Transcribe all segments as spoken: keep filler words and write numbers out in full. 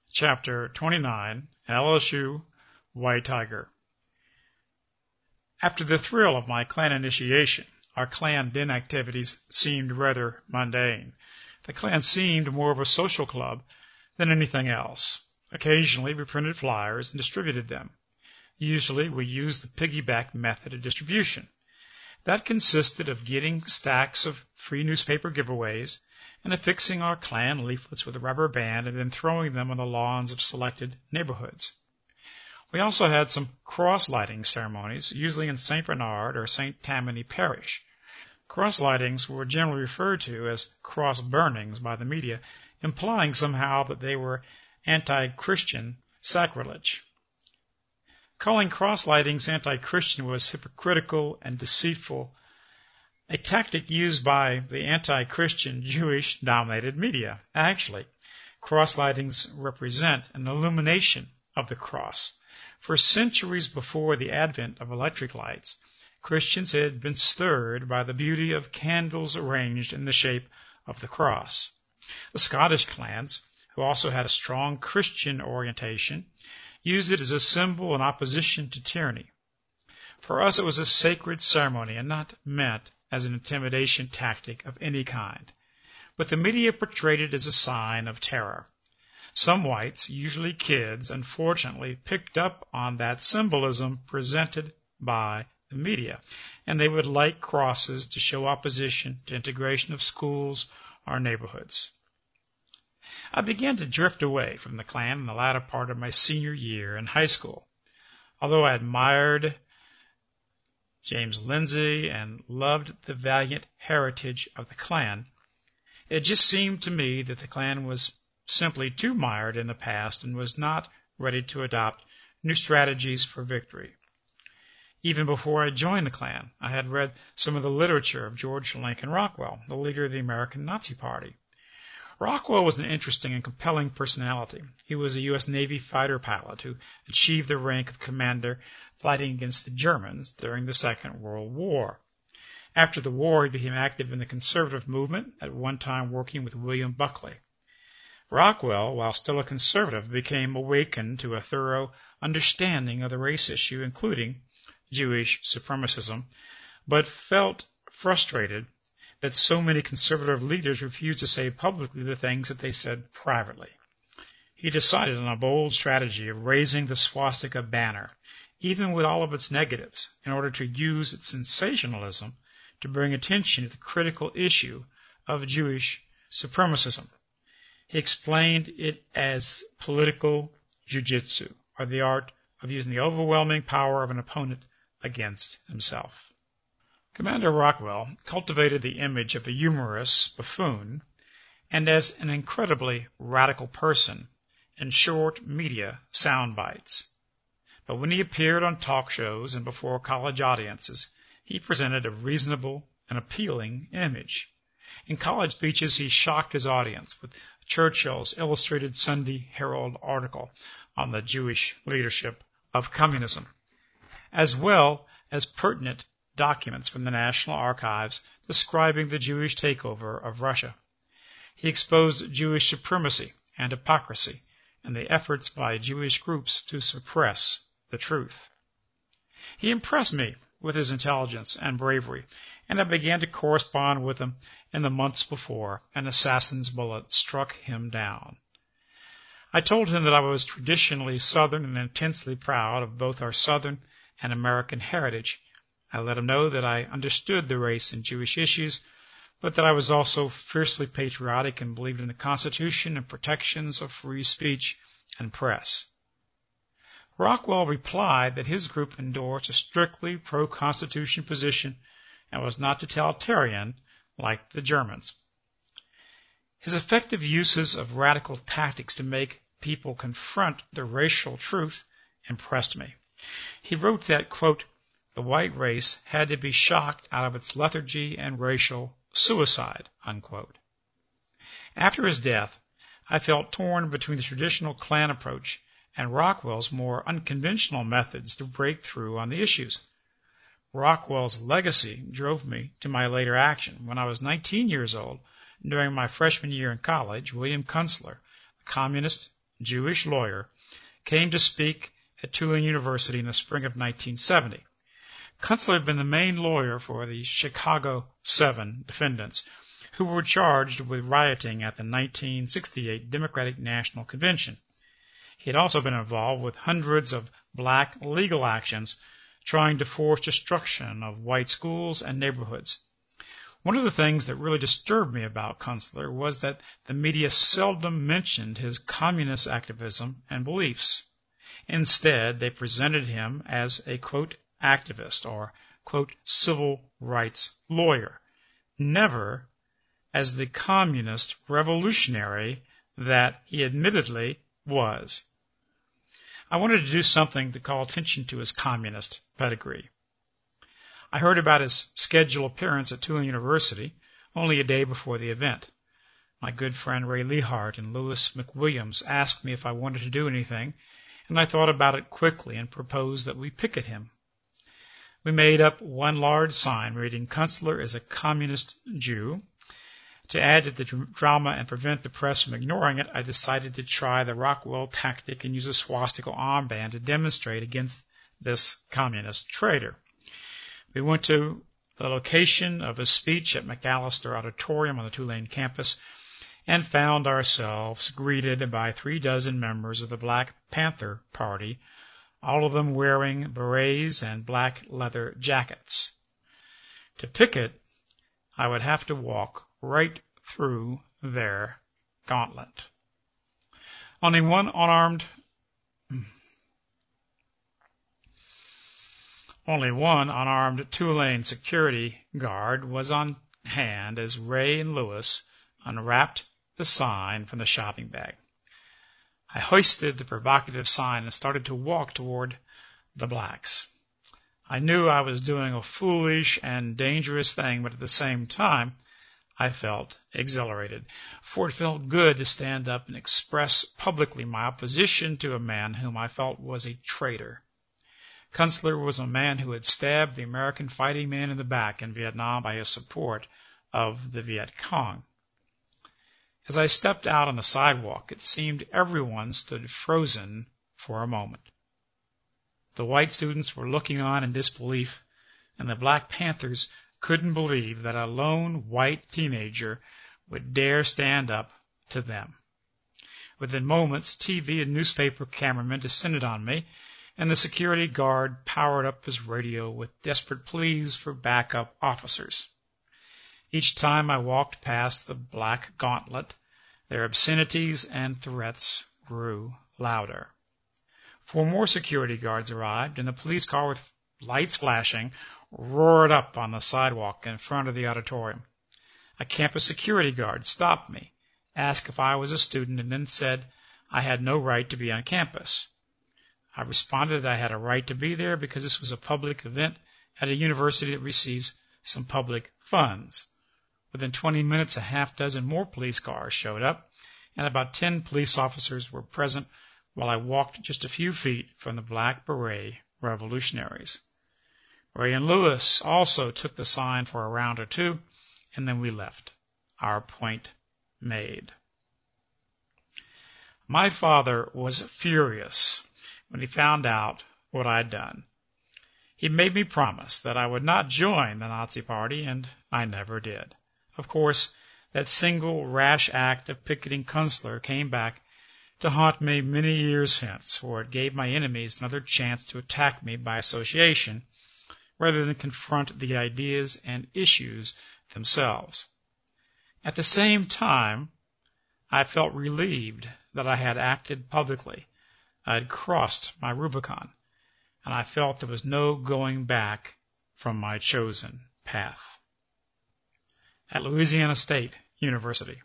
Chapter twenty-nine, L S U, White Tiger. After the thrill of my Klan initiation, our Klan den activities seemed rather mundane. The Klan seemed more of a social club than anything else. Occasionally we printed flyers and distributed them. Usually we used the piggyback method of distribution. That consisted of getting stacks of free newspaper giveaways and affixing our Klan leaflets with a rubber band and then throwing them on the lawns of selected neighborhoods. We also had some cross-lighting ceremonies, usually in Saint Bernard or Saint Tammany Parish. Cross-lightings were generally referred to as cross-burnings by the media, implying somehow that they were anti-Christian sacrilege. Calling cross-lightings anti-Christian was hypocritical and deceitful, a tactic used by the anti-Christian Jewish-dominated media. Actually, cross-lightings represent an illumination of the cross. For centuries before the advent of electric lights, Christians had been stirred by the beauty of candles arranged in the shape of the cross. The Scottish clans, who also had a strong Christian orientation, used it as a symbol in opposition to tyranny. For us it was a sacred ceremony and not meant as an intimidation tactic of any kind. But the media portrayed it as a sign of terror. Some whites, usually kids, unfortunately picked up on that symbolism presented by the media, and they would light crosses to show opposition to integration of schools or neighborhoods. I began to drift away from the Klan in the latter part of my senior year in high school. Although I admired James Lindsay and loved the valiant heritage of the Klan, it just seemed to me that the Klan was simply too mired in the past and was not ready to adopt new strategies for victory. Even before I joined the Klan, I had read some of the literature of George Lincoln Rockwell, the leader of the American Nazi Party. Rockwell was an interesting and compelling personality. He was a U S Navy fighter pilot who achieved the rank of commander fighting against the Germans during the Second World War. After the war, he became active in the conservative movement, at one time working with William Buckley. Rockwell, while still a conservative, became awakened to a thorough understanding of the race issue, including Jewish supremacism, but felt frustrated that so many conservative leaders refused to say publicly the things that they said privately. He decided on a bold strategy of raising the swastika banner, even with all of its negatives, in order to use its sensationalism to bring attention to the critical issue of Jewish supremacism. He explained it as political jujitsu, or the art of using the overwhelming power of an opponent against himself. Commander Rockwell cultivated the image of a humorous buffoon and as an incredibly radical person in short media sound bites. But when he appeared on talk shows and before college audiences, he presented a reasonable and appealing image. In college speeches, he shocked his audience with Churchill's Illustrated Sunday Herald article on the Jewish leadership of communism, as well as pertinent documents from the National Archives describing the Jewish takeover of Russia. He exposed Jewish supremacy and hypocrisy and the efforts by Jewish groups to suppress the truth. He impressed me with his intelligence and bravery, and I began to correspond with him in the months before an assassin's bullet struck him down. I told him that I was traditionally Southern and intensely proud of both our Southern and American heritage. I let him know that I understood the race and Jewish issues, but that I was also fiercely patriotic and believed in the Constitution and protections of free speech and press. Rockwell replied that his group endorsed a strictly pro-Constitution position and was not totalitarian like the Germans. His effective uses of radical tactics to make people confront the racial truth impressed me. He wrote that, quote, the white race had to be shocked out of its lethargy and racial suicide, unquote. After his death, I felt torn between the traditional Klan approach and Rockwell's more unconventional methods to break through on the issues. Rockwell's legacy drove me to my later action. When I was nineteen years old, during my freshman year in college, William Kunstler, a communist Jewish lawyer, came to speak at Tulane University in the spring of nineteen seventy. Kunstler had been the main lawyer for the Chicago Seven defendants, who were charged with rioting at the nineteen sixty-eight Democratic National Convention. He had also been involved with hundreds of black legal actions trying to force destruction of white schools and neighborhoods. One of the things that really disturbed me about Kunstler was that the media seldom mentioned his communist activism and beliefs. Instead, they presented him as a, quote, activist or, quote, civil rights lawyer, never as the communist revolutionary that he admittedly was. I wanted to do something to call attention to his communist pedigree. I heard about his scheduled appearance at Tulane University only a day before the event. My good friend Ray Lehart and Louis McWilliams asked me if I wanted to do anything, and I thought about it quickly and proposed that we picket him. We made up one large sign reading, "Kunstler is a communist Jew." To add to the drama and prevent the press from ignoring it, I decided to try the Rockwell tactic and use a swastika armband to demonstrate against this communist traitor. We went to the location of his speech at McAllister Auditorium on the Tulane campus and found ourselves greeted by three dozen members of the Black Panther Party, all of them wearing berets and black leather jackets. To picket, I would have to walk right through their gauntlet. Only one unarmed Only one unarmed Tulane security guard was on hand as Ray and Lewis unwrapped the sign from the shopping bag. I hoisted the provocative sign and started to walk toward the blacks. I knew I was doing a foolish and dangerous thing, but at the same time, I felt exhilarated, for it felt good to stand up and express publicly my opposition to a man whom I felt was a traitor. Kunstler was a man who had stabbed the American fighting man in the back in Vietnam by his support of the Viet Cong. As I stepped out on the sidewalk, it seemed everyone stood frozen for a moment. The white students were looking on in disbelief, and the Black Panthers couldn't believe that a lone white teenager would dare stand up to them. Within moments, T V and newspaper cameramen descended on me, and the security guard powered up his radio with desperate pleas for backup officers. Each time I walked past the black gauntlet, their obscenities and threats grew louder. Four more security guards arrived, and the police car with lights flashing roared up on the sidewalk in front of the auditorium. A campus security guard stopped me, asked if I was a student, and then said I had no right to be on campus. I responded that I had a right to be there because this was a public event at a university that receives some public funds. Within twenty minutes, a half dozen more police cars showed up, and about ten police officers were present while I walked just a few feet from the Black Beret revolutionaries. Ray and Lewis also took the sign for a round or two, and then we left. Our point made. My father was furious when he found out what I had done. He made me promise that I would not join the Nazi Party, and I never did. Of course, that single rash act of picketing Kunstler came back to haunt me many years hence, for it gave my enemies another chance to attack me by association, rather than confront the ideas and issues themselves. At the same time, I felt relieved that I had acted publicly. I had crossed my Rubicon, and I felt there was no going back from my chosen path. At Louisiana State University.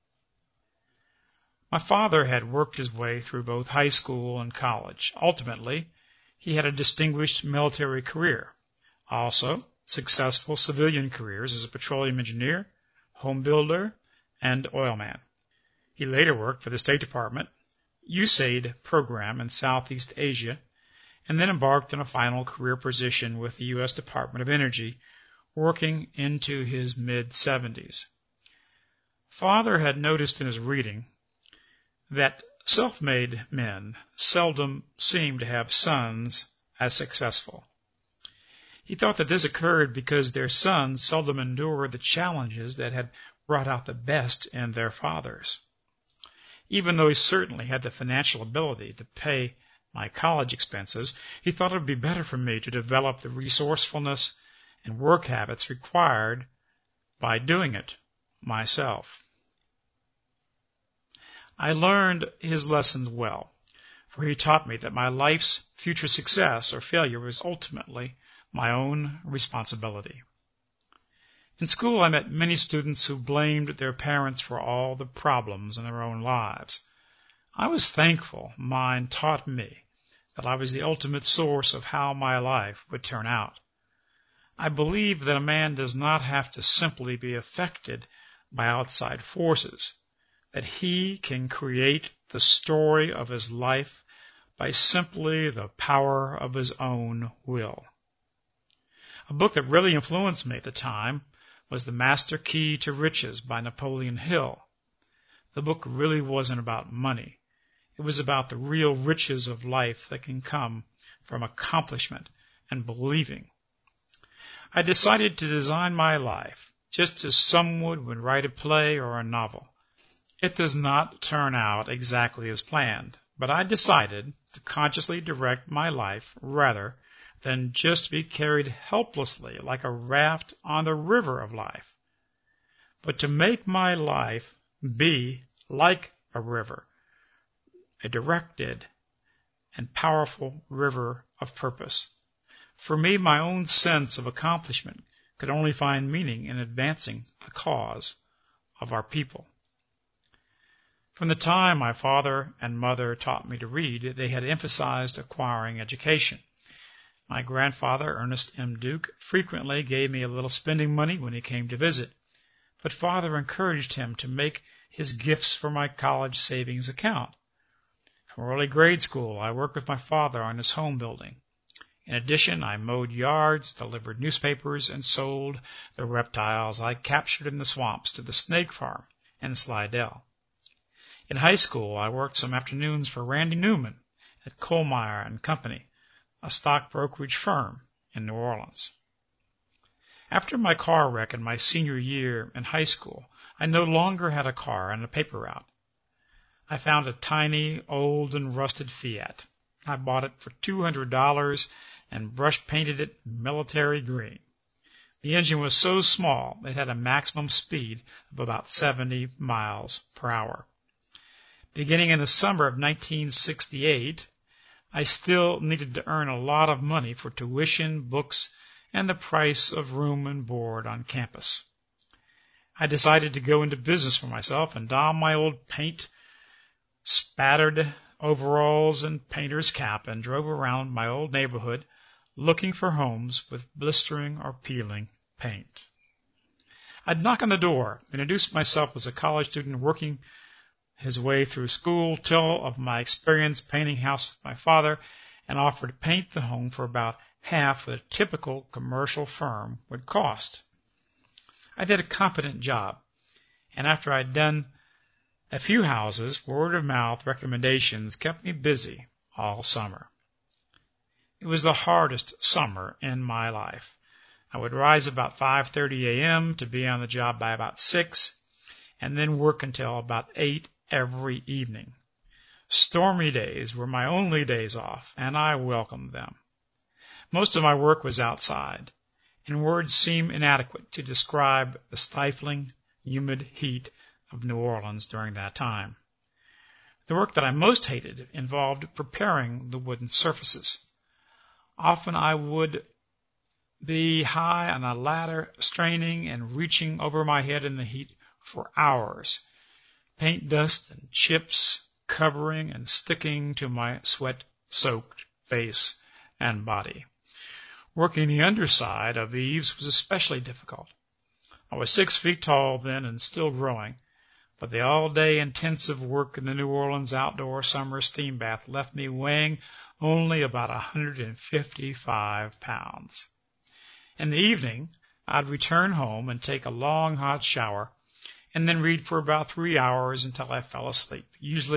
My father had worked his way through both high school and college. Ultimately, he had a distinguished military career. Also, successful civilian careers as a petroleum engineer, home builder, and oilman. He later worked for the State Department, U S A I D program in Southeast Asia, and then embarked on a final career position with the U S Department of Energy, working into his mid-seventies. Father had noticed in his reading that Self-made men seldom seem to have sons as successful. He thought that this occurred because their sons seldom endured the challenges that had brought out the best in their fathers. Even though he certainly had the financial ability to pay my college expenses, he thought it would be better for me to develop the resourcefulness and work habits required by doing it myself. I learned his lessons well, for he taught me that my life's future success or failure was ultimately my own responsibility. In school, I met many students who blamed their parents for all the problems in their own lives. I was thankful mine taught me that I was the ultimate source of how my life would turn out. I believe that a man does not have to simply be affected by outside forces, that he can create the story of his life by simply the power of his own will. A book that really influenced me at the time was The Master Key to Riches by Napoleon Hill. The book really wasn't about money. It was about the real riches of life that can come from accomplishment and believing. I decided to design my life just as someone would write a play or a novel. It does not turn out exactly as planned, but I decided to consciously direct my life rather than just be carried helplessly like a raft on the river of life, but to make my life be like a river, a directed and powerful river of purpose. For me, my own sense of accomplishment could only find meaning in advancing the cause of our people. From the time my father and mother taught me to read, they had emphasized acquiring education. My grandfather, Ernest M. Duke, frequently gave me a little spending money when he came to visit, but father encouraged him to make his gifts for my college savings account. From early grade school, I worked with my father on his home building. In addition, I mowed yards, delivered newspapers, and sold the reptiles I captured in the swamps to the snake farm in Slidell. In high school, I worked some afternoons for Randy Newman at Kohlmeyer and Company, a stock brokerage firm in New Orleans. After my car wreck in my senior year in high school, I no longer had a car and a paper route. I found a tiny, old and rusted Fiat. I bought it for two hundred dollars and brush painted it military green. The engine was so small it had a maximum speed of about seventy miles per hour. Beginning in the summer of nineteen sixty-eight, I still needed to earn a lot of money for tuition, books, and the price of room and board on campus. I decided to go into business for myself and don my old paint, spattered overalls and painter's cap and drove around my old neighborhood looking for homes with blistering or peeling paint. I'd knock on the door, introduce myself as a college student working his way through school, tell of my experience painting house with my father, and offer to paint the home for about half what a typical commercial firm would cost. I did a competent job, and after I'd done a few houses, word-of-mouth recommendations kept me busy all summer. It was the hardest summer in my life. I would rise about five thirty a.m. to be on the job by about six, and then work until about eight every evening. Stormy days were my only days off, and I welcomed them. Most of my work was outside, and words seem inadequate to describe the stifling, humid heat of New Orleans during that time. The work that I most hated involved preparing the wooden surfaces. Often I would be high on a ladder, straining and reaching over my head in the heat for hours, paint dust and chips covering and sticking to my sweat-soaked face and body. Working the underside of eaves was especially difficult. I was six feet tall then and still growing, but the all-day intensive work in the New Orleans outdoor summer steam bath left me weighing only about one hundred fifty-five pounds. In the evening, I'd return home and take a long hot shower, and then read for about three hours until I fell asleep, usually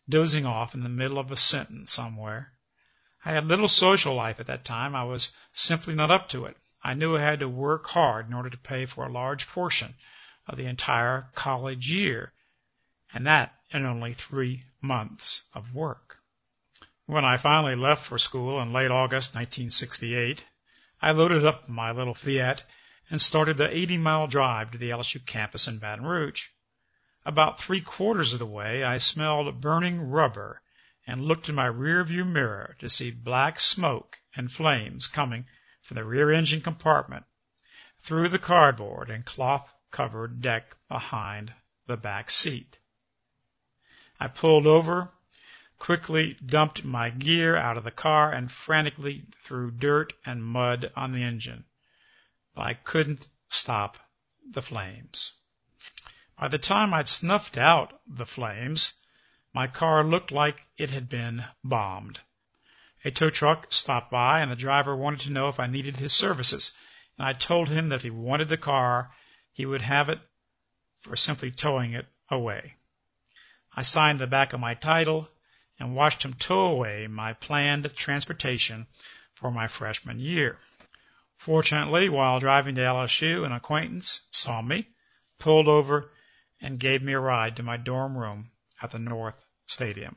dozing off in the middle of a sentence somewhere. I had little social life at that time. I was simply not up to it. I knew I had to work hard in order to pay for a large portion of the entire college year, and that in only three months of work. When I finally left for school in late August nineteen sixty-eight, I loaded up my little Fiat and started the eighty-mile drive to the L S U campus in Baton Rouge. About three-quarters of the way, I smelled burning rubber and looked in my rear-view mirror to see black smoke and flames coming from the rear engine compartment through the cardboard and cloth-covered deck behind the back seat. I pulled over, quickly dumped my gear out of the car, and frantically threw dirt and mud on the engine. But I couldn't stop the flames. By the time I'd snuffed out the flames, my car looked like it had been bombed. A tow truck stopped by, and the driver wanted to know if I needed his services, and I told him that if he wanted the car, he would have it for simply towing it away. I signed the back of my title and watched him tow away my planned transportation for my freshman year. Fortunately, while driving to L S U, an acquaintance saw me, pulled over, and gave me a ride to my dorm room at the North Stadium.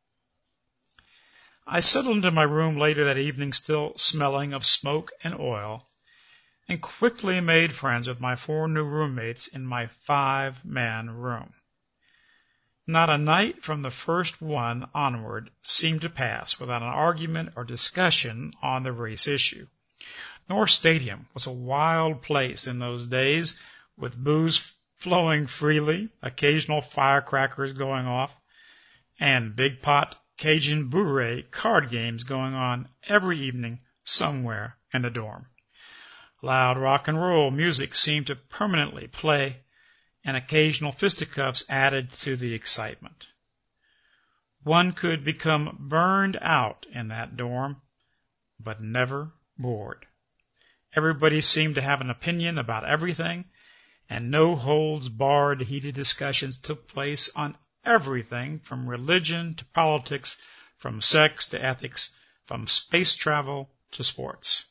I settled into my room later that evening still smelling of smoke and oil, and quickly made friends with my four new roommates in my five-man room. Not a night from the first one onward seemed to pass without an argument or discussion on the race issue. North Stadium was a wild place in those days, with booze flowing freely, occasional firecrackers going off, and big pot Cajun bourrée card games going on every evening somewhere in the dorm. Loud rock and roll music seemed to permanently play, and occasional fisticuffs added to the excitement. One could become burned out in that dorm, but never bored. Everybody seemed to have an opinion about everything, and no-holds-barred heated discussions took place on everything from religion to politics, from sex to ethics, from space travel to sports.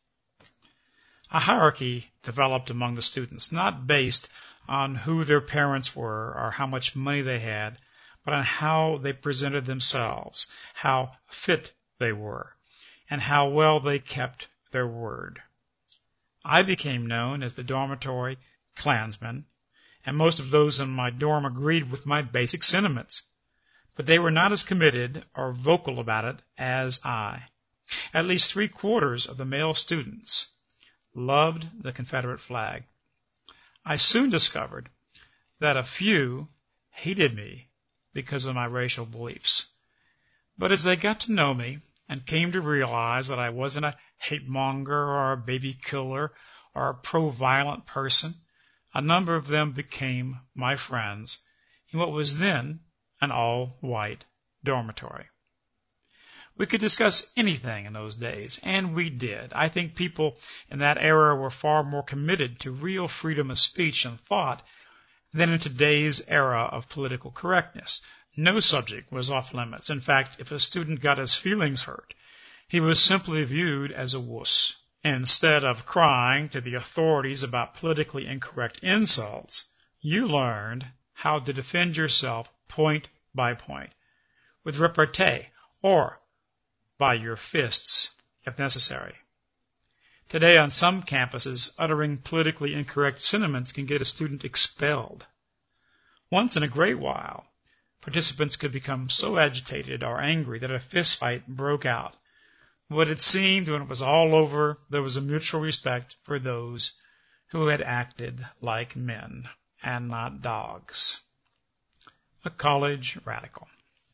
A hierarchy developed among the students, not based on who their parents were or how much money they had, but on how they presented themselves, how fit they were, and how well they kept their word. I became known as the dormitory Klansman, and most of those in my dorm agreed with my basic sentiments, but they were not as committed or vocal about it as I. At least three-quarters of the male students loved the Confederate flag. I soon discovered that a few hated me because of my racial beliefs. But as they got to know me and came to realize that I wasn't a hate-monger or a baby killer or a pro-violent person, a number of them became my friends in what was then an all-white dormitory. We could discuss anything in those days, and we did. I think people in that era were far more committed to real freedom of speech and thought than in today's era of political correctness. No subject was off limits. In fact, if a student got his feelings hurt, he was simply viewed as a wuss. Instead of crying to the authorities about politically incorrect insults, you learned how to defend yourself point by point, with repartee, or by your fists, if necessary. Today, on some campuses, uttering politically incorrect sentiments can get a student expelled. Once in a great while, participants could become so agitated or angry that a fistfight broke out. But it seemed when it was all over, there was a mutual respect for those who had acted like men and not dogs. A college radical.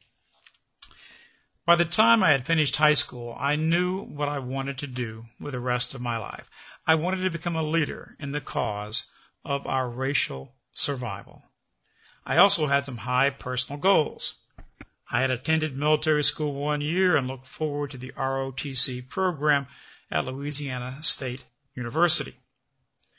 By the time I had finished high school, I knew what I wanted to do with the rest of my life. I wanted to become a leader in the cause of our racial survival. I also had some high personal goals. I had attended military school one year and looked forward to the R O T C program at Louisiana State University,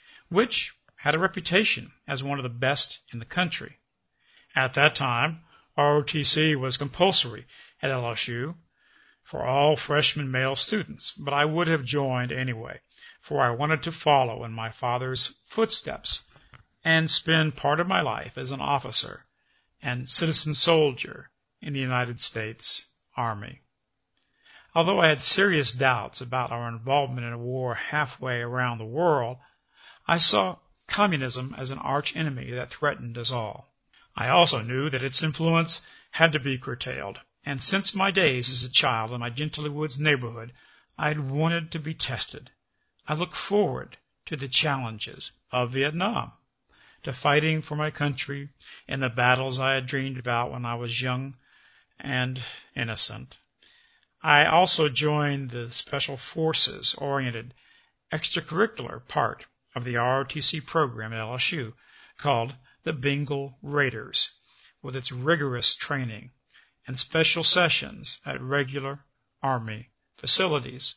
which had a reputation as one of the best in the country. At that time, R O T C was compulsory at L S U for all freshman male students, but I would have joined anyway, for I wanted to follow in my father's footsteps and spend part of my life as an officer and citizen soldier in the United States Army. Although I had serious doubts about our involvement in a war halfway around the world, I saw communism as an arch enemy that threatened us all. I also knew that its influence had to be curtailed, and since my days as a child in my Gentry Woods neighborhood, I had wanted to be tested. I looked forward to the challenges of Vietnam, to fighting for my country in the battles I had dreamed about when I was young and innocent. I also joined the Special Forces-oriented extracurricular part of the R O T C program at L S U called the Bengal Raiders, with its rigorous training and special sessions at regular Army facilities.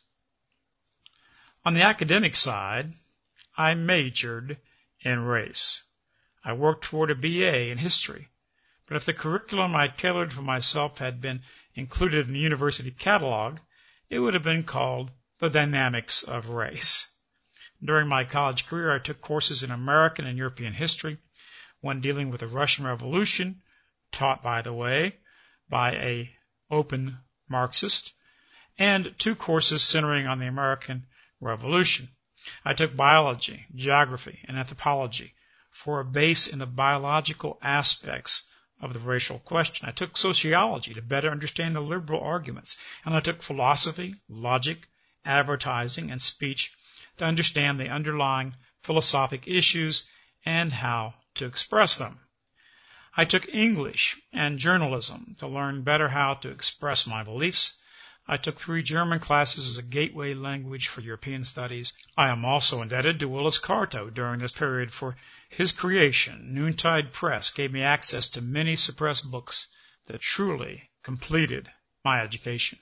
On the academic side, I majored in race. I worked toward a B A in history, but if the curriculum I tailored for myself had been included in the university catalog, it would have been called The Dynamics of Race. During my college career, I took courses in American and European history, one dealing with the Russian Revolution, taught, by the way, by a open Marxist, and two courses centering on the American Revolution. I took biology, geography, and anthropology for a base in the biological aspects of the racial question. I took sociology to better understand the liberal arguments, and I took philosophy, logic, advertising, and speech to understand the underlying philosophic issues and how to express them. I took English and journalism to learn better how to express my beliefs. I took three German classes as a gateway language for European studies. I am also indebted to Willis Carto during this period for his creation. Noontide Press gave me access to many suppressed books that truly completed my education.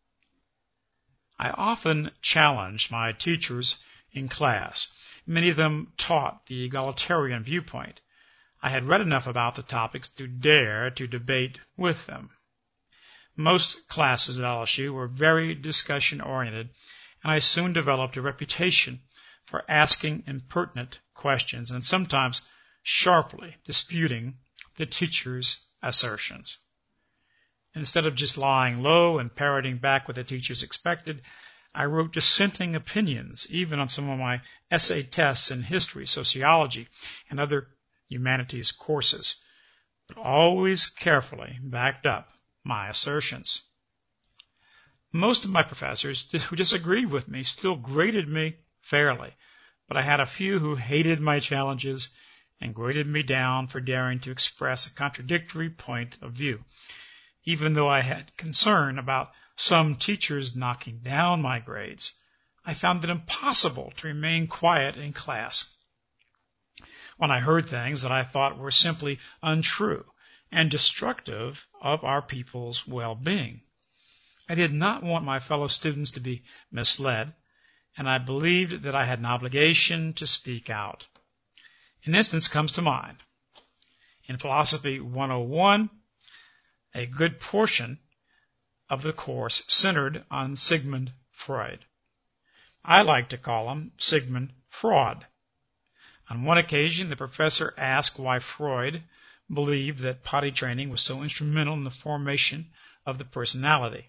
I often challenged my teachers in class. Many of them taught the egalitarian viewpoint. I had read enough about the topics to dare to debate with them. Most classes at L S U were very discussion-oriented, and I soon developed a reputation for asking impertinent questions and sometimes sharply disputing the teacher's assertions. Instead of just lying low and parroting back what the teachers expected, I wrote dissenting opinions, even on some of my essay tests in history, sociology, and other humanities courses, but always carefully backed up my assertions. Most of my professors who disagreed with me still graded me fairly, but I had a few who hated my challenges and graded me down for daring to express a contradictory point of view. Even though I had concern about some teachers knocking down my grades, I found it impossible to remain quiet in class when I heard things that I thought were simply untrue and destructive of our people's well-being. I did not want my fellow students to be misled, and I believed that I had an obligation to speak out. An instance comes to mind. In Philosophy one oh one, a good portion of the course centered on Sigmund Freud. I like to call him Sigmund Fraud. On one occasion, the professor asked why Freud believed that potty training was so instrumental in the formation of the personality.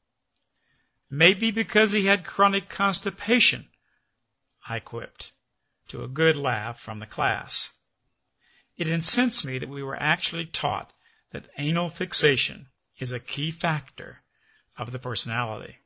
Maybe because he had chronic constipation, I quipped, to a good laugh from the class. It incensed me that we were actually taught that anal fixation is a key factor of the personality.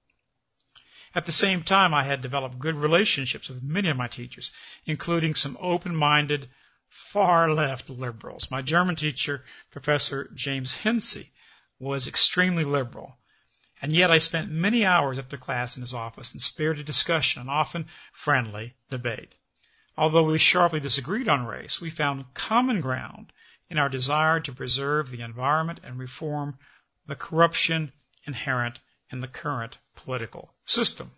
At the same time, I had developed good relationships with many of my teachers, including some open-minded, far-left liberals. My German teacher, Professor James Hensey, was extremely liberal, and yet I spent many hours after class in his office in spirited discussion and often friendly debate. Although we sharply disagreed on race, we found common ground in our desire to preserve the environment and reform the corruption inherent in the current political system.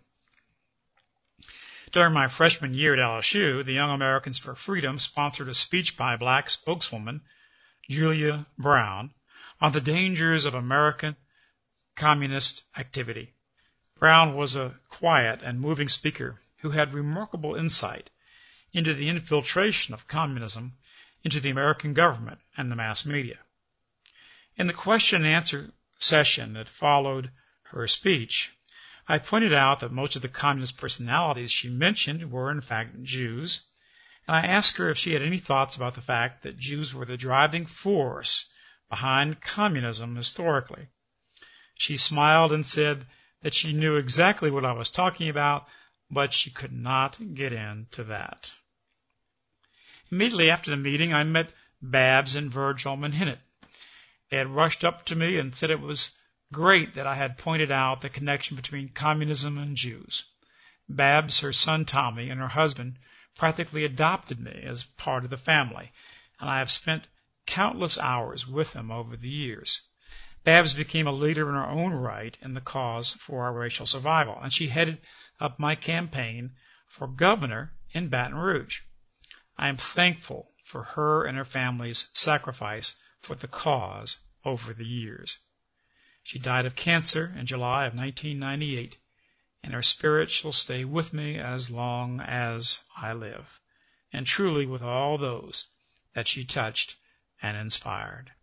During my freshman year at L S U, the Young Americans for Freedom sponsored a speech by black spokeswoman Julia Brown on the dangers of American communist activity. Brown was a quiet and moving speaker who had remarkable insight into the infiltration of communism into the American government and the mass media. In the question and answer session that followed her speech, I pointed out that most of the communist personalities she mentioned were in fact Jews, and I asked her if she had any thoughts about the fact that Jews were the driving force behind communism historically. She smiled and said that she knew exactly what I was talking about, but she could not get into that. Immediately after the meeting, I met Babs and Virgil Menhinnitt. They had rushed up to me and said it was great that I had pointed out the connection between communism and Jews. Babs, her son Tommy, and her husband practically adopted me as part of the family, and I have spent countless hours with them over the years. Babs became a leader in her own right in the cause for our racial survival, and she headed up my campaign for governor in Baton Rouge. I am thankful for her and her family's sacrifice for the cause over the years. She died of cancer in July of nineteen ninety-eight, and her spirit shall stay with me as long as I live, and truly with all those that she touched and inspired.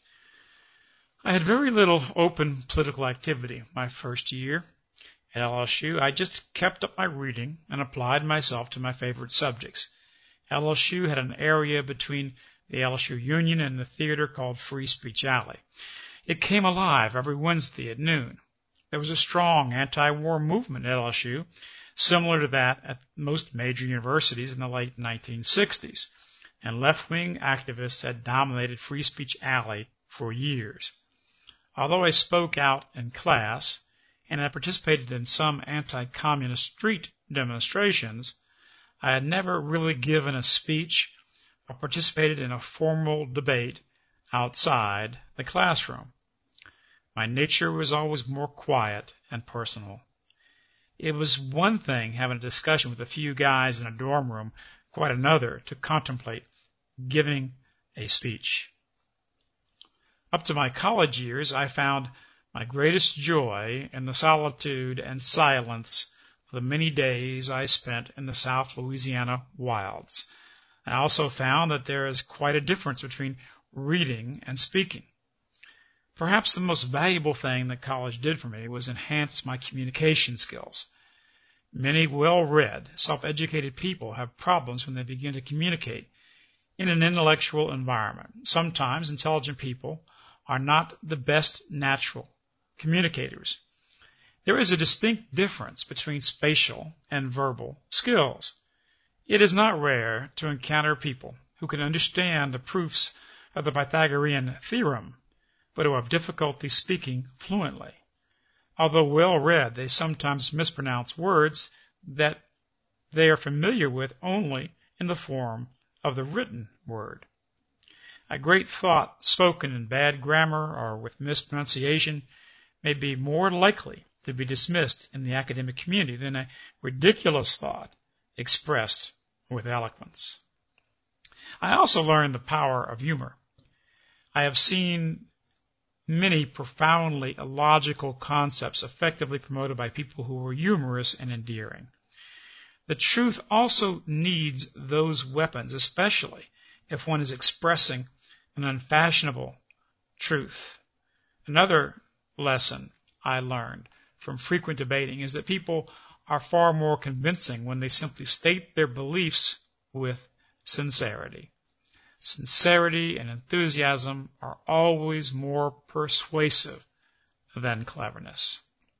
I had very little open political activity my first year at L S U. I just kept up my reading and applied myself to my favorite subjects. L S U had an area between the L S U Union and the theater called Free Speech Alley. It came alive every Wednesday at noon. There was a strong anti-war movement at L S U, similar to that at most major universities in the late nineteen sixties, and left-wing activists had dominated Free Speech Alley for years. Although I spoke out in class and I participated in some anti-communist street demonstrations, I had never really given a speech or participated in a formal debate outside the classroom. My nature was always more quiet and personal. It was one thing having a discussion with a few guys in a dorm room, quite another to contemplate giving a speech. Up to my college years, I found my greatest joy in the solitude and silence of the many days I spent in the South Louisiana wilds. I also found that there is quite a difference between reading and speaking. Perhaps the most valuable thing that college did for me was enhance my communication skills. Many well-read, self-educated people have problems when they begin to communicate in an intellectual environment. Sometimes intelligent people are not the best natural communicators. There is a distinct difference between spatial and verbal skills. It is not rare to encounter people who can understand the proofs of the Pythagorean theorem, but who have difficulty speaking fluently. Although well-read, they sometimes mispronounce words that they are familiar with only in the form of the written word. A great thought spoken in bad grammar or with mispronunciation may be more likely to be dismissed in the academic community than a ridiculous thought expressed with eloquence. I also learned the power of humor. I have seen many profoundly illogical concepts effectively promoted by people who were humorous and endearing. The truth also needs those weapons, especially if one is expressing an unfashionable truth. Another lesson I learned from frequent debating is that people are far more convincing when they simply state their beliefs with sincerity. Sincerity and enthusiasm are always more persuasive than cleverness.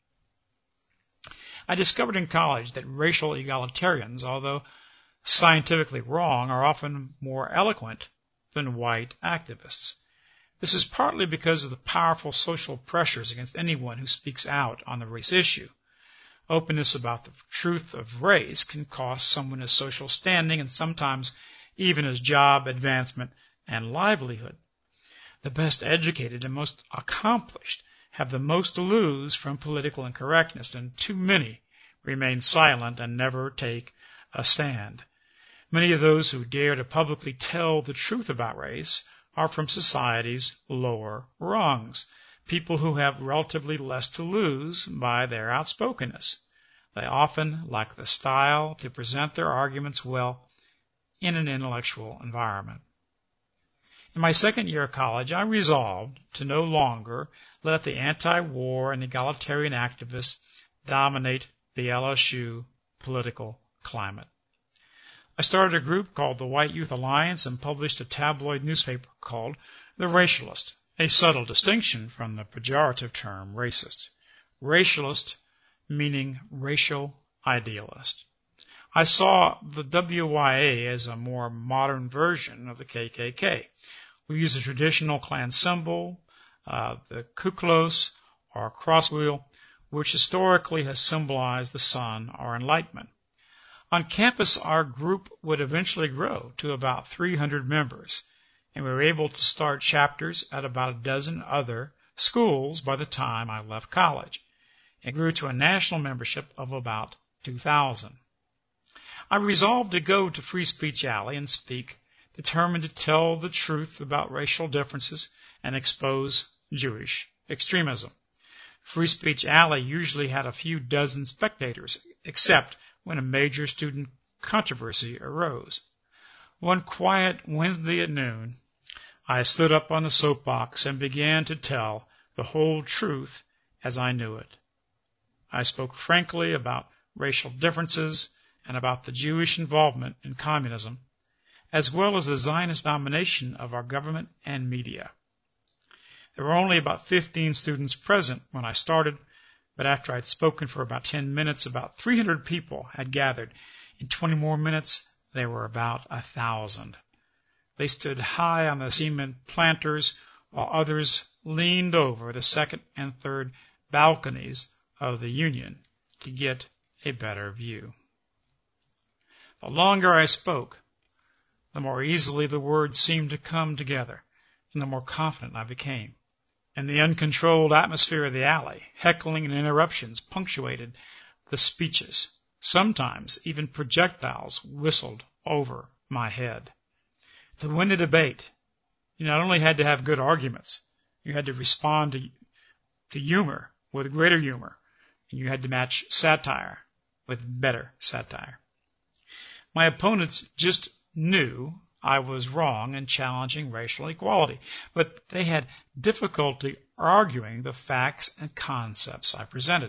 I discovered in college that racial egalitarians, although scientifically wrong, are often more eloquent than white activists. This is partly because of the powerful social pressures against anyone who speaks out on the race issue. Openness about the truth of race can cost someone his social standing and sometimes even his job, advancement, and livelihood. The best educated and most accomplished have the most to lose from political incorrectness, and too many remain silent and never take a stand. Many of those who dare to publicly tell the truth about race are from society's lower rungs, people who have relatively less to lose by their outspokenness. They often lack the style to present their arguments well in an intellectual environment. In my second year of college, I resolved to no longer let the anti-war and egalitarian activists dominate the L S U political climate. I started a group called the White Youth Alliance and published a tabloid newspaper called The Racialist, a subtle distinction from the pejorative term racist. Racialist meaning racial idealist. I saw the W Y A as a more modern version of the K K K. We use a traditional Klan symbol, uh, the Ku Klux or cross wheel, which historically has symbolized the sun or enlightenment. On campus, our group would eventually grow to about three hundred members, and we were able to start chapters at about a dozen other schools by the time I left college. It grew to a national membership of about two thousand. I resolved to go to Free Speech Alley and speak, determined to tell the truth about racial differences and expose Jewish extremism. Free Speech Alley usually had a few dozen spectators, except when a major student controversy arose. One quiet Wednesday at noon, I stood up on the soapbox and began to tell the whole truth as I knew it. I spoke frankly about racial differences and about the Jewish involvement in communism, as well as the Zionist domination of our government and media. There were only about fifteen students present when I started, but after I'd spoken for about ten minutes, about three hundred people had gathered. In twenty more minutes, there were about a thousand. They stood high on the cement planters, while others leaned over the second and third balconies of the Union to get a better view. The longer I spoke, the more easily the words seemed to come together, and the more confident I became. In the uncontrolled atmosphere of the alley, heckling and interruptions punctuated the speeches. Sometimes even projectiles whistled over my head. To win a debate, you not only had to have good arguments, you had to respond to, to humor with greater humor, and you had to match satire with better satire. My opponents just knew I was wrong in challenging racial equality, but they had difficulty arguing the facts and concepts I presented.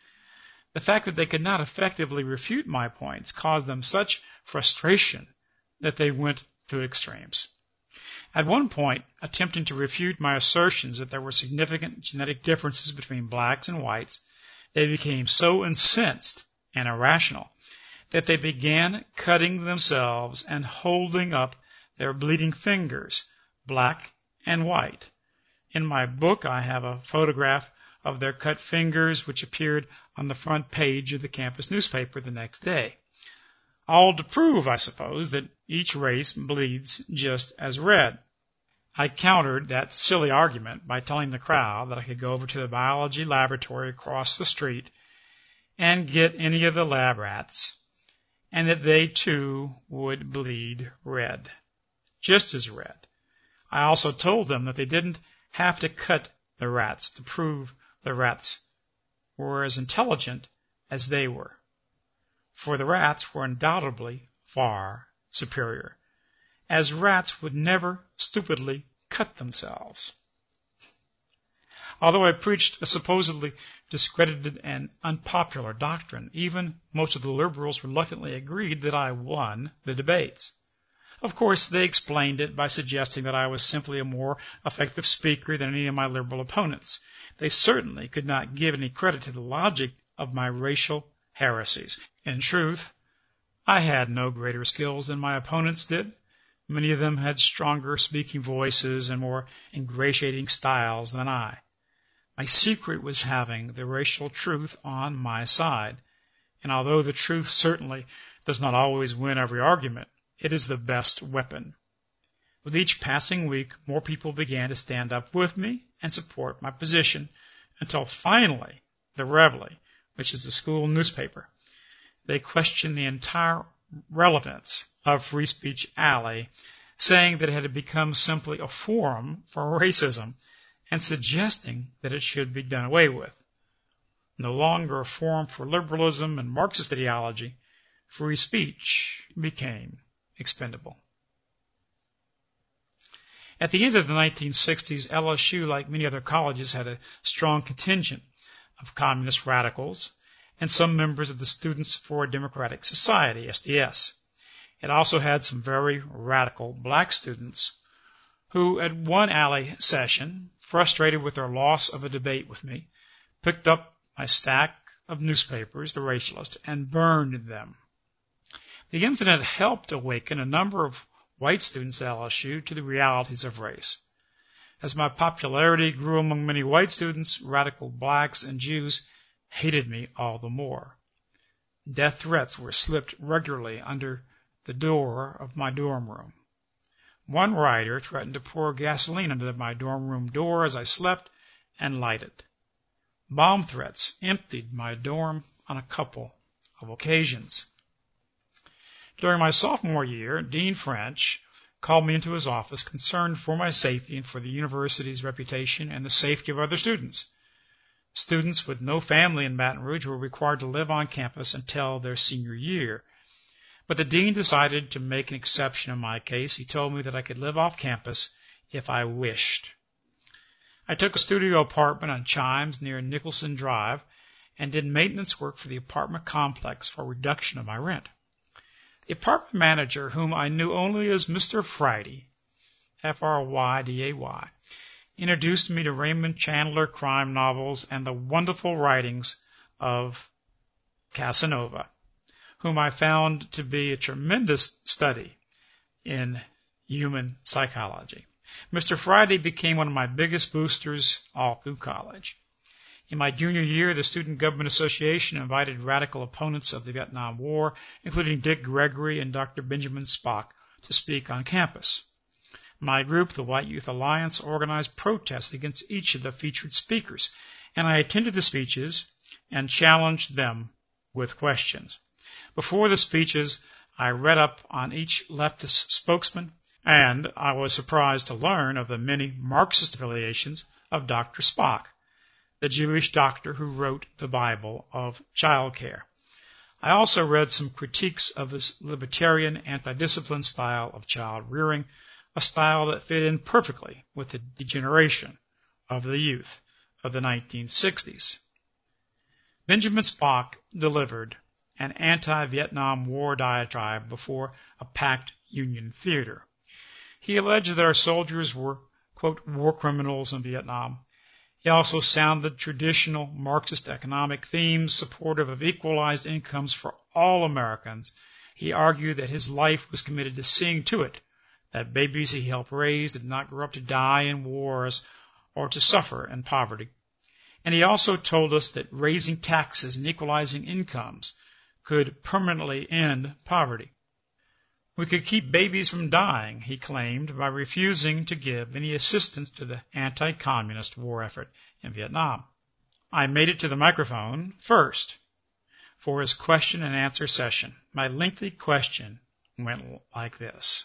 The fact that they could not effectively refute my points caused them such frustration that they went to extremes. At one point, attempting to refute my assertions that there were significant genetic differences between blacks and whites, they became so incensed and irrational that they began cutting themselves and holding up their bleeding fingers, black and white. In my book, I have a photograph of their cut fingers, which appeared on the front page of the campus newspaper the next day. All to prove, I suppose, that each race bleeds just as red. I countered that silly argument by telling the crowd that I could go over to the biology laboratory across the street and get any of the lab rats, and that they too would bleed red, just as red. I also told them that they didn't have to cut the rats to prove the rats were as intelligent as they were, for the rats were undoubtedly far superior, as rats would never stupidly cut themselves. Although I preached a supposedly discredited and unpopular doctrine, even most of the liberals reluctantly agreed that I won the debates. Of course, they explained it by suggesting that I was simply a more effective speaker than any of my liberal opponents. They certainly could not give any credit to the logic of my racial heresies. In truth, I had no greater skills than my opponents did. Many of them had stronger speaking voices and more ingratiating styles than I. My secret was having the racial truth on my side, and although the truth certainly does not always win every argument, it is the best weapon. With each passing week, more people began to stand up with me and support my position, until finally the Reveille, which is the school newspaper, they questioned the entire relevance of Free Speech Alley saying that it had become simply a forum for racism and suggesting that it should be done away with. No longer a forum for liberalism and Marxist ideology, free speech became expendable. At the end of the nineteen sixties, L S U, like many other colleges, had a strong contingent of communist radicals and some members of the Students for a Democratic Society, S D S. It also had some very radical black students who, at one alley session, frustrated with their loss of a debate with me, picked up my stack of newspapers, The Racialist, and burned them. The incident helped awaken a number of white students at L S U to the realities of race. As my popularity grew among many white students, radical blacks and Jews hated me all the more. Death threats were slipped regularly under the door of my dorm room. One writer threatened to pour gasoline under my dorm room door as I slept and light it. Bomb threats emptied my dorm on a couple of occasions. During my sophomore year, Dean French called me into his office concerned for my safety and for the university's reputation and the safety of other students. Students with no family in Baton Rouge were required to live on campus until their senior year. But the dean decided to make an exception in my case. He told me that I could live off campus if I wished. I took a studio apartment on Chimes near Nicholson Drive and did maintenance work for the apartment complex for a reduction of my rent. The apartment manager, whom I knew only as Mister Friday, F R Y D A Y, introduced me to Raymond Chandler crime novels and the wonderful writings of Casanova, whom I found to be a tremendous study in human psychology. Mister Friday became one of my biggest boosters all through college. In my junior year, the Student Government Association invited radical opponents of the Vietnam War, including Dick Gregory and Doctor Benjamin Spock, to speak on campus. My group, the White Youth Alliance, organized protests against each of the featured speakers, and I attended the speeches and challenged them with questions. Before the speeches, I read up on each leftist spokesman, and I was surprised to learn of the many Marxist affiliations of Doctor Spock, the Jewish doctor who wrote the Bible of childcare. I also read some critiques of his libertarian, anti-discipline style of child rearing, a style that fit in perfectly with the degeneration of the youth of the nineteen sixties. Benjamin Spock delivered an anti-Vietnam War diatribe before a packed Union theater. He alleged that our soldiers were, quote, war criminals in Vietnam. He also sounded traditional Marxist economic themes supportive of equalized incomes for all Americans. He argued that his life was committed to seeing to it that babies he helped raise did not grow up to die in wars or to suffer in poverty. And he also told us that raising taxes and equalizing incomes could permanently end poverty. We could keep babies from dying, he claimed, by refusing to give any assistance to the anti-communist war effort in Vietnam. I made it to the microphone first for his question and answer session. My lengthy question went like this.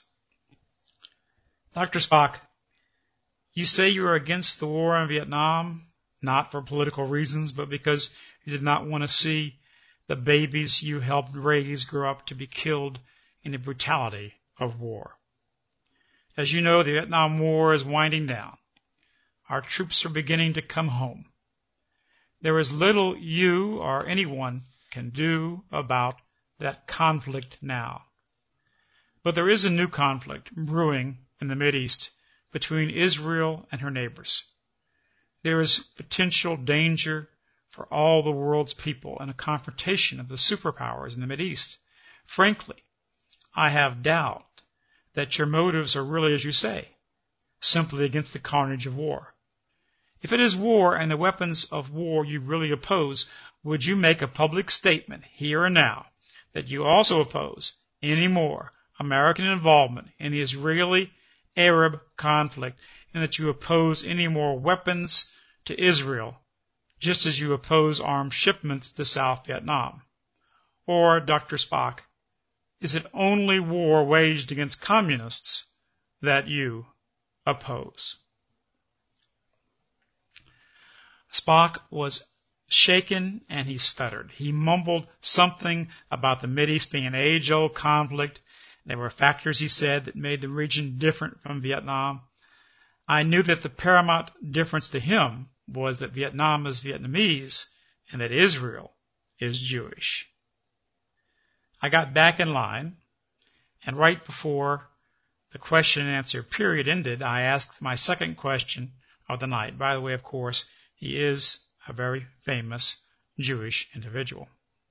Doctor Spock, you say you are against the war in Vietnam, not for political reasons, but because you did not want to see the babies you helped raise grow up to be killed in the brutality of war. As you know, the Vietnam War is winding down. Our troops are beginning to come home. There is little you or anyone can do about that conflict now. But there is a new conflict brewing in the Mideast between Israel and her neighbors. There is potential danger for all the world's people in a confrontation of the superpowers in the Mideast. Frankly, I have doubt that your motives are really, as you say, simply against the carnage of war. If it is war and the weapons of war you really oppose, would you make a public statement here and now that you also oppose any more American involvement in the Israeli-Arab conflict and that you oppose any more weapons to Israel, just as you oppose armed shipments to South Vietnam? Or, Doctor Spock, is it only war waged against communists that you oppose. Spock was shaken and he stuttered. He mumbled something about the Mideast being an age-old conflict. There were factors, he said, that made the region different from Vietnam. I knew that the paramount difference to him was that Vietnam is Vietnamese and that Israel is Jewish. I got back in line, and right before the question and answer period ended, I asked my second question of the night. By the way, of course, he is a very famous Jewish individual.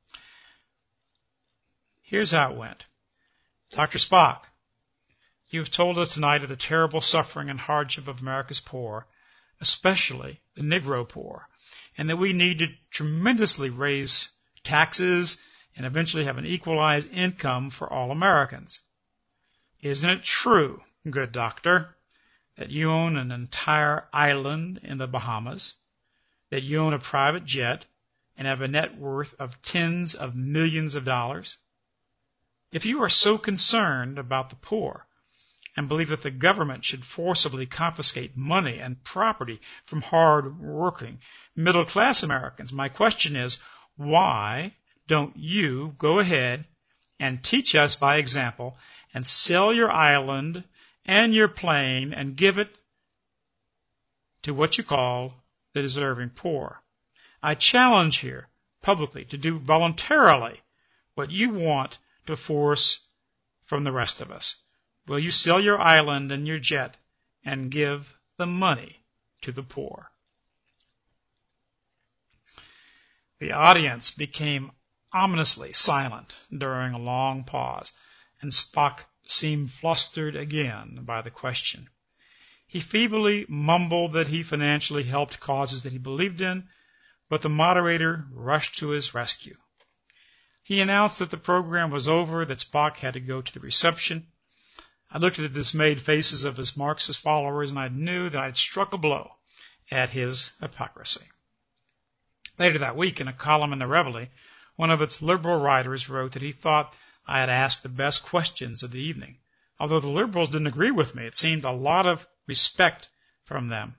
Here's how it went. Doctor Spock, you've told us tonight of the terrible suffering and hardship of America's poor, especially the Negro poor, and that we need to tremendously raise taxes and eventually have an equalized income for all Americans. Isn't it true, good doctor, that you own an entire island in the Bahamas, that you own a private jet, and have a net worth of tens of millions of dollars? If you are so concerned about the poor and believe that the government should forcibly confiscate money and property from hard-working, middle-class Americans, my question is, why don't you go ahead and teach us by example and sell your island and your plane and give it to what you call the deserving poor? I challenge here publicly to do voluntarily what you want to force from the rest of us. Will you sell your island and your jet and give the money to the poor? The audience became ominously silent during a long pause, and Spock seemed flustered again by the question. He feebly mumbled that he financially helped causes that he believed in, but the moderator rushed to his rescue. He announced that the program was over, that Spock had to go to the reception. I looked at the dismayed faces of his Marxist followers, and I knew that I'd struck a blow at his hypocrisy. Later that week, in a column in the Reveille, one of its liberal writers wrote that he thought I had asked the best questions of the evening. Although the liberals didn't agree with me, it seemed a lot of respect from them.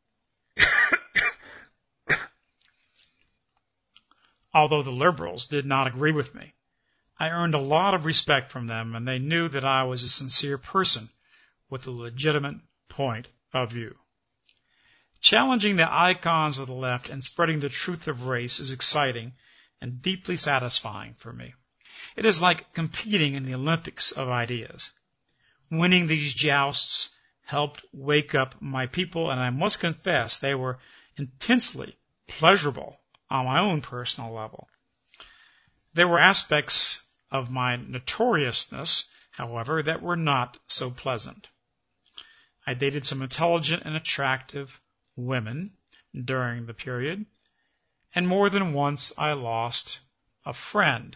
Although the liberals did not agree with me, I earned a lot of respect from them, and they knew that I was a sincere person with a legitimate point of view. Challenging the icons of the left and spreading the truth of race is exciting and deeply satisfying for me. It is like competing in the Olympics of ideas. Winning these jousts helped wake up my people, and I must confess they were intensely pleasurable on my own personal level. There were aspects of my notoriousness, however, that were not so pleasant. I dated some intelligent and attractive women during the period, and more than once I lost a friend.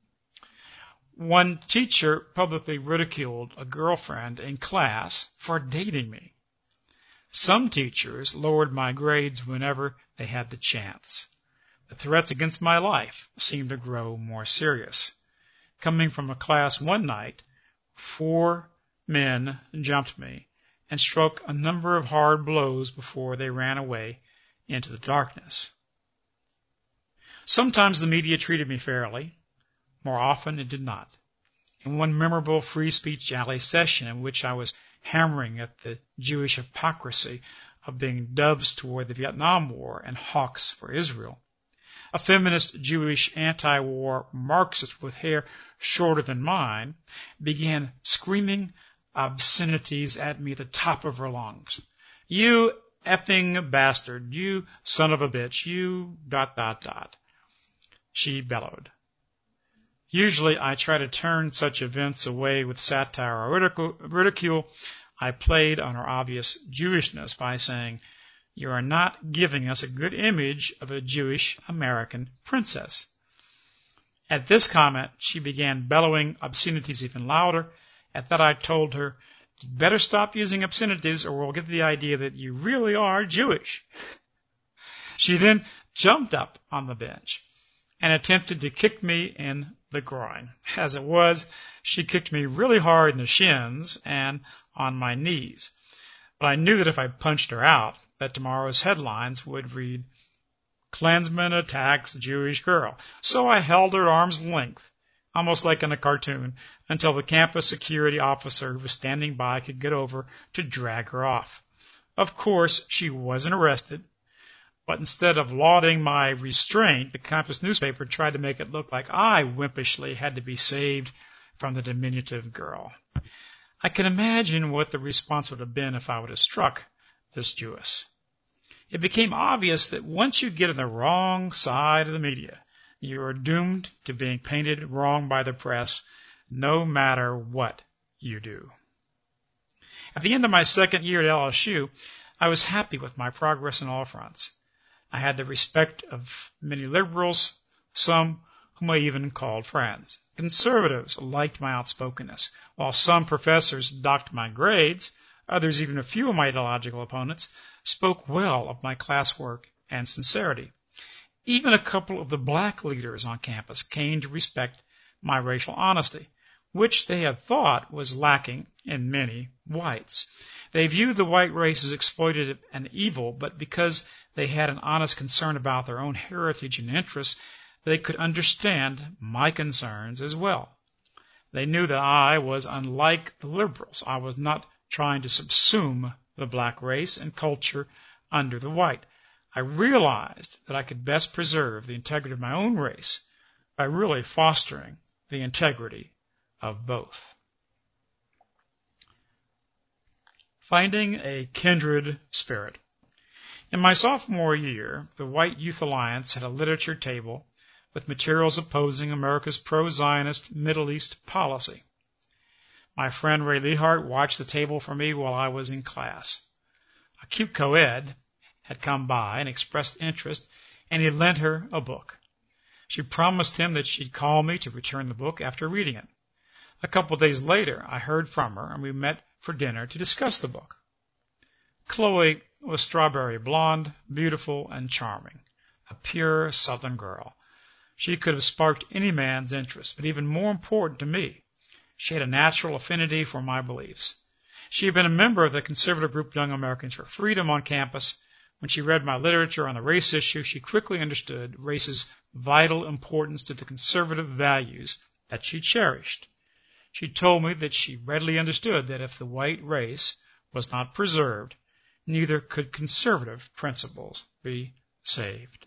One teacher publicly ridiculed a girlfriend in class for dating me. Some teachers lowered my grades whenever they had the chance. The threats against my life seemed to grow more serious. Coming from a class one night, four men jumped me and struck a number of hard blows before they ran away into the darkness. Sometimes the media treated me fairly. More often it did not. In one memorable free speech alley session in which I was hammering at the Jewish hypocrisy of being doves toward the Vietnam War and hawks for Israel, a feminist Jewish anti-war Marxist with hair shorter than mine began screaming obscenities at me at the top of her lungs. You effing bastard, you son of a bitch, you dot dot dot, she bellowed. Usually I try to turn such events away with satire or ridicule. I played on her obvious Jewishness by saying, "You are not giving us a good image of a Jewish American princess." At this comment, she began bellowing obscenities even louder. At that, I told her, "You better stop using obscenities or we'll get the idea that you really are Jewish." She then jumped up on the bench and attempted to kick me in the groin. As it was, she kicked me really hard in the shins and on my knees. But I knew that if I punched her out, that tomorrow's headlines would read, "Klansman attacks Jewish girl." So I held her at arm's length, almost like in a cartoon, until the campus security officer who was standing by could get over to drag her off. Of course, she wasn't arrested, but instead of lauding my restraint, the campus newspaper tried to make it look like I wimpishly had to be saved from the diminutive girl. I can imagine what the response would have been if I would have struck this Jewess. It became obvious that once you get on the wrong side of the media, you are doomed to being painted wrong by the press, no matter what you do. At the end of my second year at L S U, I was happy with my progress on all fronts. I had the respect of many liberals, some whom I even called friends. Conservatives liked my outspokenness, while some professors docked my grades. Others, even a few of my ideological opponents, spoke well of my classwork and sincerity. Even a couple of the black leaders on campus came to respect my racial honesty, which they had thought was lacking in many whites. They viewed the white race as exploitative and evil, but because they had an honest concern about their own heritage and interests, they could understand my concerns as well. They knew that I was unlike the liberals. I was not trying to subsume the black race and culture under the white. I realized that I could best preserve the integrity of my own race by really fostering the integrity of both. Finding a kindred spirit. In my sophomore year, the White Youth Alliance had a literature table with materials opposing America's pro-Zionist Middle East policy. My friend Ray Lehart watched the table for me while I was in class. A cute co-ed had come by and expressed interest, and he lent her a book. She promised him that she'd call me to return the book after reading it. A couple of days later, I heard from her, and we met for dinner to discuss the book. Chloe was strawberry blonde, beautiful, and charming, a pure Southern girl. She could have sparked any man's interest, but even more important to me, she had a natural affinity for my beliefs. She had been a member of the conservative group Young Americans for Freedom on campus. When she read my literature on the race issue, she quickly understood race's vital importance to the conservative values that she cherished. She told me that she readily understood that if the white race was not preserved, neither could conservative principles be saved.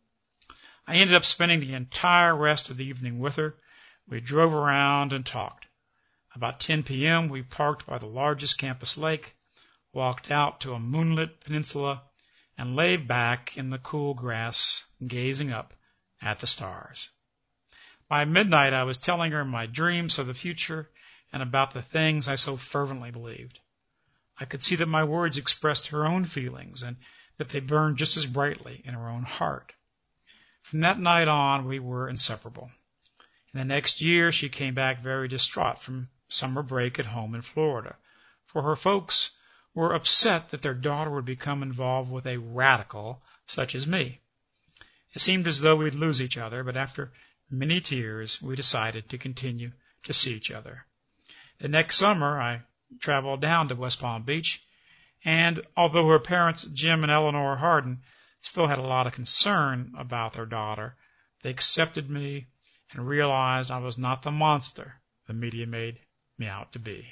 I ended up spending the entire rest of the evening with her. We drove around and talked. About ten p.m., we parked by the largest campus lake, walked out to a moonlit peninsula, and lay back in the cool grass, gazing up at the stars. By midnight, I was telling her my dreams for the future and about the things I so fervently believed. I could see that my words expressed her own feelings and that they burned just as brightly in her own heart. From that night on, we were inseparable. In the next year, she came back very distraught from summer break at home in Florida, for her folks were upset that their daughter would become involved with a radical such as me. It seemed as though we'd lose each other, but after many tears, we decided to continue to see each other. The next summer, I traveled down to West Palm Beach, and although her parents, Jim and Eleanor Harden, still had a lot of concern about their daughter, they accepted me and realized I was not the monster the media made me out to be.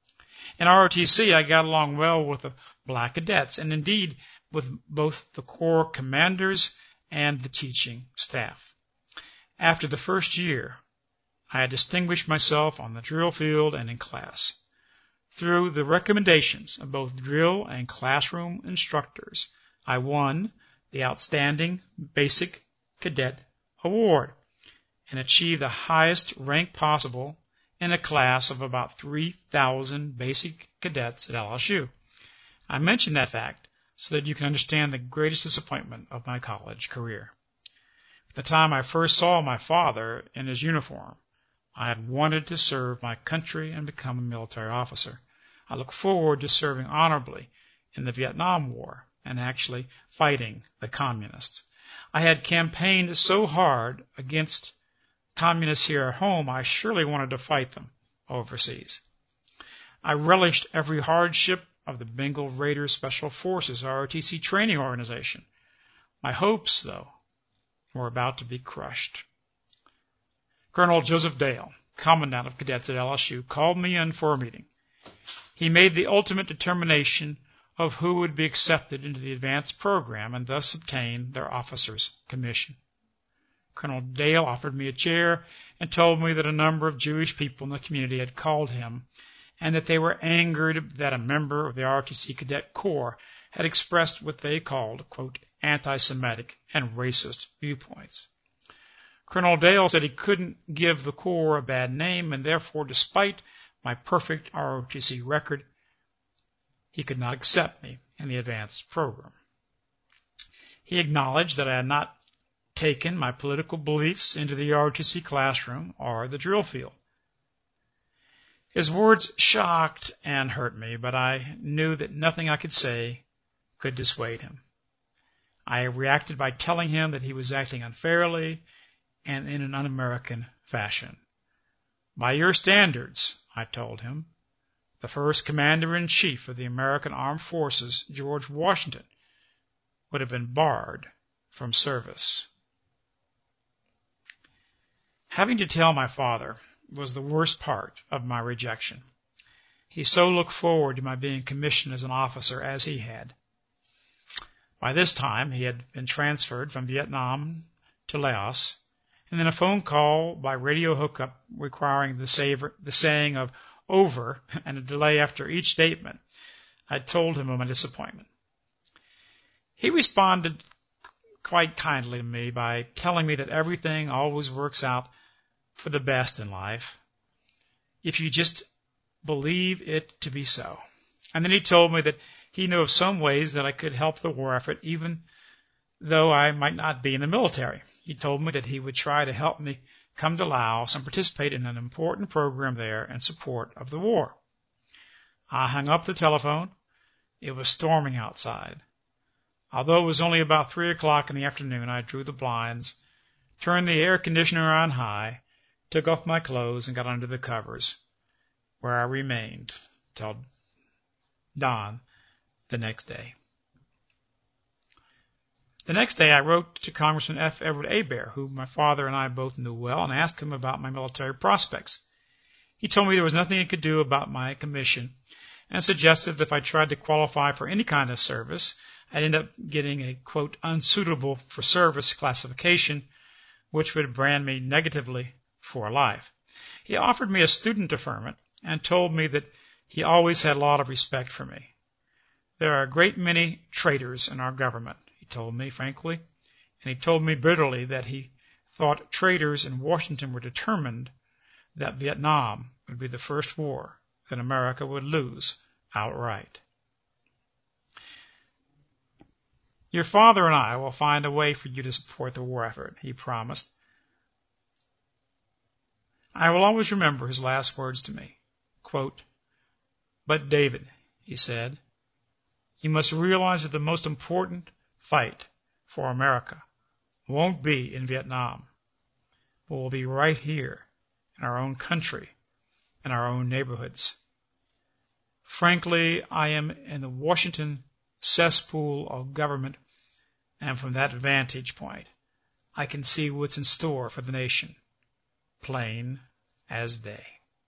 In R O T C, I got along well with the black cadets, and indeed with both the Corps commanders and the teaching staff. After the first year, I had distinguished myself on the drill field and in class. Through the recommendations of both drill and classroom instructors, I won the Outstanding Basic Cadet Award and achieved the highest rank possible in a class of about three thousand basic cadets at L S U. I mention that fact so that you can understand the greatest disappointment of my college career. At the time I first saw my father in his uniform, I had wanted to serve my country and become a military officer. I look forward to serving honorably in the Vietnam War and actually fighting the communists. I had campaigned so hard against communists here at home, I surely wanted to fight them overseas. I relished every hardship of the Bengal Raiders Special Forces, R O T C training organization. My hopes, though, were about to be crushed. Colonel Joseph Dale, Commandant of Cadets at L S U, called me in for a meeting. He made the ultimate determination of who would be accepted into the advanced program and thus obtain their officer's commission. Colonel Dale offered me a chair and told me that a number of Jewish people in the community had called him and that they were angered that a member of the R O T C Cadet Corps had expressed what they called, quote, anti-Semitic and racist viewpoints. Colonel Dale said he couldn't give the Corps a bad name, and therefore, despite my perfect R O T C record, he could not accept me in the advanced program. He acknowledged that I had not taken my political beliefs into the R O T C classroom or the drill field. His words shocked and hurt me, but I knew that nothing I could say could dissuade him. I reacted by telling him that he was acting unfairly and in an un-American fashion. By your standards, I told him, the first Commander-in-Chief of the American Armed Forces, George Washington, would have been barred from service. Having to tell my father was the worst part of my rejection. He so looked forward to my being commissioned as an officer as he had. By this time, he had been transferred from Vietnam to Laos, and then a phone call by radio hookup requiring the, saver, the saying of over and a delay after each statement. I told him of my disappointment. He responded quite kindly to me by telling me that everything always works out for the best in life if you just believe it to be so. And then he told me that he knew of some ways that I could help the war effort even though I might not be in the military. He told me that he would try to help me come to Laos and participate in an important program there in support of the war. I hung up the telephone. It was storming outside. Although it was only about three o'clock in the afternoon, I drew the blinds, turned the air conditioner on high, took off my clothes, and got under the covers, where I remained till dawn the next day. The next day, I wrote to Congressman F. Edward Hebert, who my father and I both knew well, and asked him about my military prospects. He told me there was nothing he could do about my commission and suggested that if I tried to qualify for any kind of service, I'd end up getting a, quote, unsuitable for service classification, which would brand me negatively for life. He offered me a student deferment and told me that he always had a lot of respect for me. There are a great many traitors in our government, he told me frankly, and he told me bitterly that he thought traitors in Washington were determined that Vietnam would be the first war that America would lose outright. Your father and I will find a way for you to support the war effort, he promised. I will always remember his last words to me. Quote, but David, he said, you must realize that the most important fight for America won't be in Vietnam, but will be right here in our own country, in our own neighborhoods. Frankly, I am in the Washington cesspool of government, and from that vantage point, I can see what's in store for the nation, plain as day.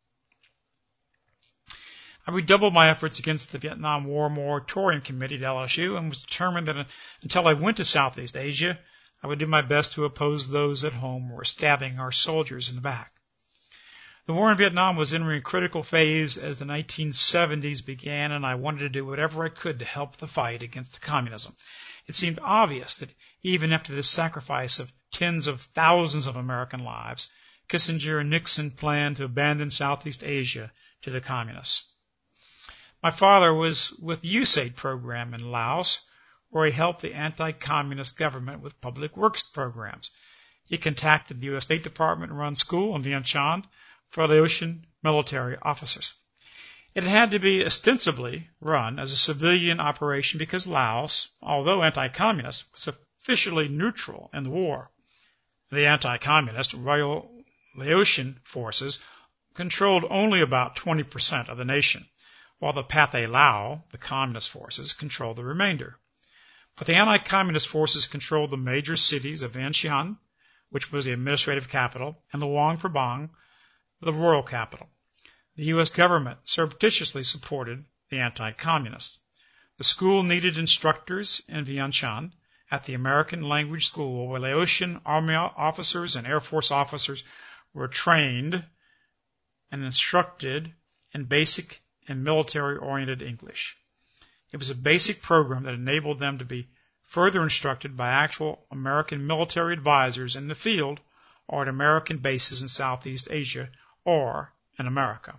I redoubled my efforts against the Vietnam War Moratorium Committee at L S U and was determined that until I went to Southeast Asia, I would do my best to oppose those at home who were stabbing our soldiers in the back. The war in Vietnam was entering a critical phase as the nineteen seventies began, and I wanted to do whatever I could to help the fight against communism. It seemed obvious that even after the sacrifice of tens of thousands of American lives, Kissinger and Nixon planned to abandon Southeast Asia to the communists. My father was with the U S A I D program in Laos, where he helped the anti-communist government with public works programs. He contacted the U S State Department-run school in Vientiane for Laotian military officers. It had to be ostensibly run as a civilian operation because Laos, although anti-communist, was officially neutral in the war. The anti-communist Royal Laotian forces controlled only about twenty percent of the nation, while the Pathet Lao, the communist forces, controlled the remainder. But the anti-communist forces controlled the major cities of Vientiane, which was the administrative capital, and Luang Prabang, the royal capital. The U S government surreptitiously supported the anti-communists. The school needed instructors in Vientiane at the American Language School, where Laotian Army officers and Air Force officers were trained and instructed in basic and military-oriented English. It was a basic program that enabled them to be further instructed by actual American military advisors in the field or at American bases in Southeast Asia or in America.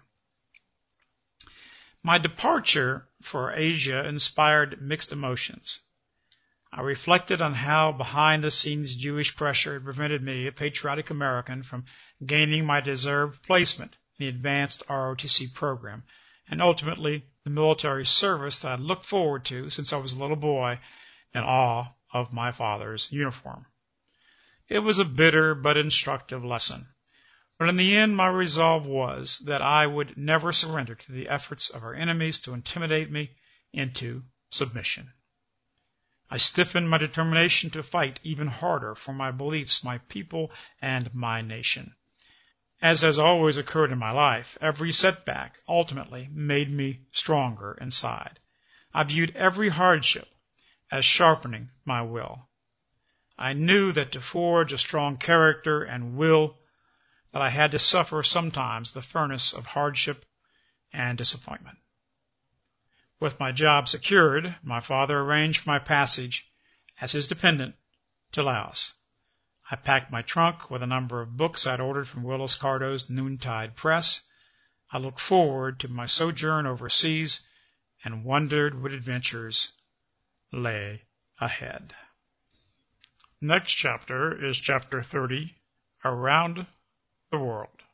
My departure for Asia inspired mixed emotions. I reflected on how behind-the-scenes Jewish pressure had prevented me, a patriotic American, from gaining my deserved placement in the advanced R O T C program, and ultimately the military service that I looked forward to since I was a little boy in awe of my father's uniform. It was a bitter but instructive lesson. But in the end, my resolve was that I would never surrender to the efforts of our enemies to intimidate me into submission. I stiffened my determination to fight even harder for my beliefs, my people, and my nation. As has always occurred in my life, every setback ultimately made me stronger inside. I viewed every hardship as sharpening my will. I knew that to forge a strong character and will, that I had to suffer sometimes the furnace of hardship and disappointment. With my job secured, my father arranged for my passage as his dependent to Laos. I packed my trunk with a number of books I'd ordered from Willis Cardo's Noontide Press. I looked forward to my sojourn overseas and wondered what adventures lay ahead. Next chapter is chapter thirty, Around the World.